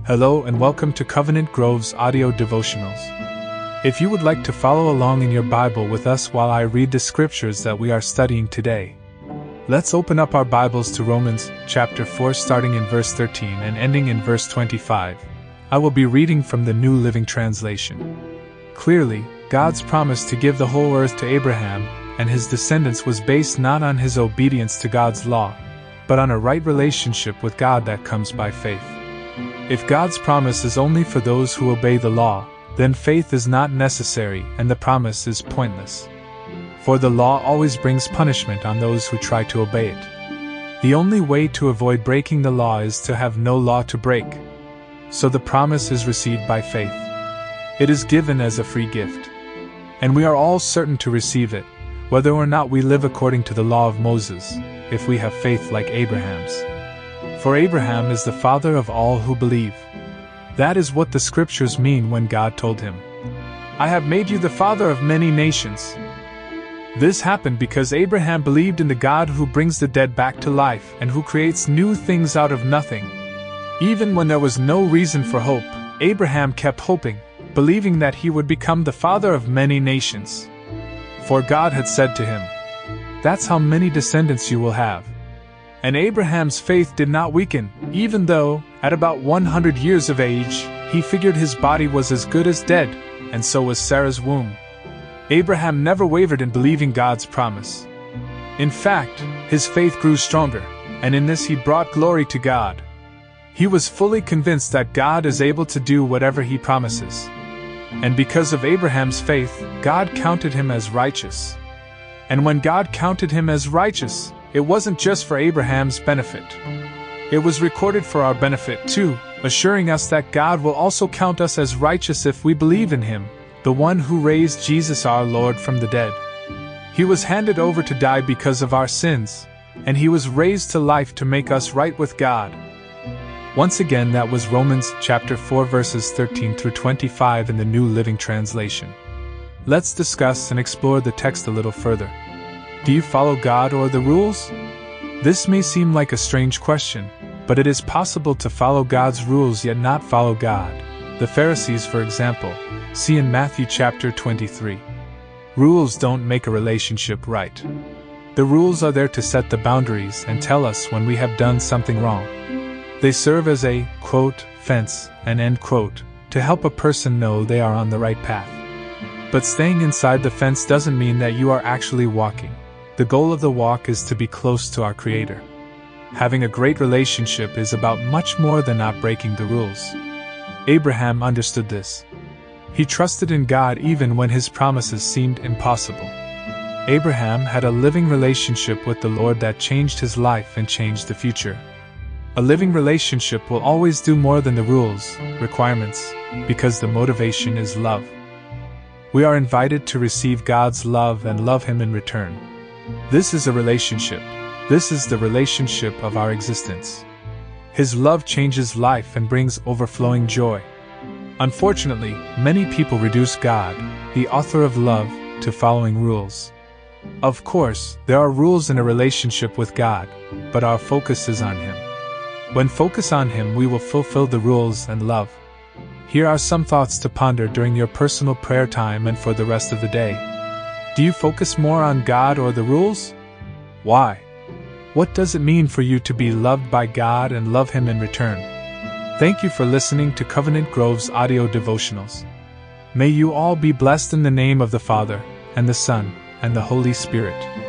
Hello and welcome to Covenant Grove's audio devotionals. If you would like to follow along in your Bible with us while I read the scriptures that we are studying today, let's open up our Bibles to Romans chapter 4 starting in verse 13 and ending in verse 25. I will be reading from the New Living Translation. Clearly, God's promise to give the whole earth to Abraham and his descendants was based not on his obedience to God's law, but on a right relationship with God that comes by faith. If God's promise is only for those who obey the law, then faith is not necessary and the promise is pointless. For the law always brings punishment on those who try to obey it. The only way to avoid breaking the law is to have no law to break. So the promise is received by faith. It is given as a free gift. And we are all certain to receive it, whether or not we live according to the law of Moses, if we have faith like Abraham's. For Abraham is the father of all who believe. That is what the scriptures mean when God told him, "I have made you the father of many nations." This happened because Abraham believed in the God who brings the dead back to life and who creates new things out of nothing. Even when there was no reason for hope, Abraham kept hoping, believing that he would become the father of many nations. For God had said to him, "That's how many descendants you will have." And Abraham's faith did not weaken, even though, at about 100 years of age, he figured his body was as good as dead, and so was Sarah's womb. Abraham never wavered in believing God's promise. In fact, his faith grew stronger, and in this he brought glory to God. He was fully convinced that God is able to do whatever he promises. And because of Abraham's faith, God counted him as righteous. And when God counted him as righteous, it wasn't just for Abraham's benefit. It was recorded for our benefit too, assuring us that God will also count us as righteous if we believe in him, the one who raised Jesus our Lord from the dead. He was handed over to die because of our sins, and he was raised to life to make us right with God. Once again, that was Romans chapter 4 verses 13 through 25 in the New Living Translation. Let's discuss and explore the text a little further. Do you follow God or the rules? This may seem like a strange question, but it is possible to follow God's rules yet not follow God. The Pharisees, for example, see in Matthew chapter 23. Rules don't make a relationship right. The rules are there to set the boundaries and tell us when we have done something wrong. They serve as a, quote, fence, and end quote, to help a person know they are on the right path. But staying inside the fence doesn't mean that you are actually walking. The goal of the walk is to be close to our Creator. Having a great relationship is about much more than not breaking the rules. Abraham understood this. He trusted in God even when his promises seemed impossible. Abraham had a living relationship with the Lord that changed his life and changed the future. A living relationship will always do more than the rules, requirements, because the motivation is love. We are invited to receive God's love and love Him in return. This is a relationship. This is the relationship of our existence. His love changes life and brings overflowing joy. Unfortunately, many people reduce God, the author of love, to following rules. Of course, there are rules in a relationship with God, but our focus is on Him. When focus on Him, we will fulfill the rules and love. Here are some thoughts to ponder during your personal prayer time and for the rest of the day. Do you focus more on God or the rules? Why? What does it mean for you to be loved by God and love Him in return? Thank you for listening to Covenant Grove's audio devotionals. May you all be blessed in the name of the Father, and the Son, and the Holy Spirit.